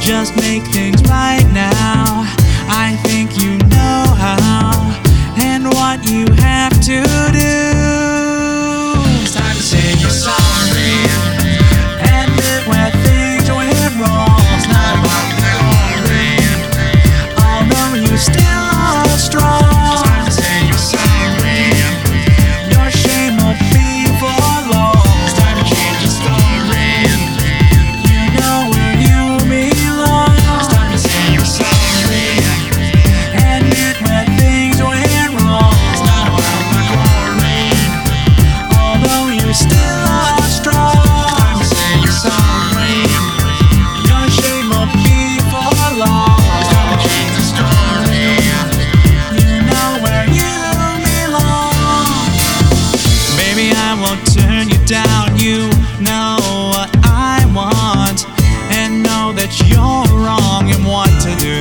just make things right now. I think you know how and what you have to do. It's time to say you're sorry and admit where things went wrong. It's not about the glory, although you still are strong. It's time to say you're sorry. Your shame won't be for long. It's time to change the story. You know where you belong. It's time to say you're sorry and admit where things went wrong. It's not about the glory, although you still are strong. It's time to say you're sorry. Your shame won't be for long. It's time to change the story. You know where you belong. Baby, I won't turn you down. You know what I want and know that you're wrong in what to do.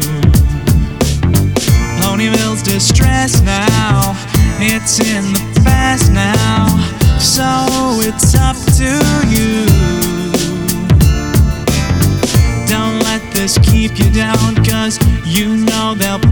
Ponyville's distress now, it's in the past now, so it's up to you. Don't let this keep you down, 'cause you know they'll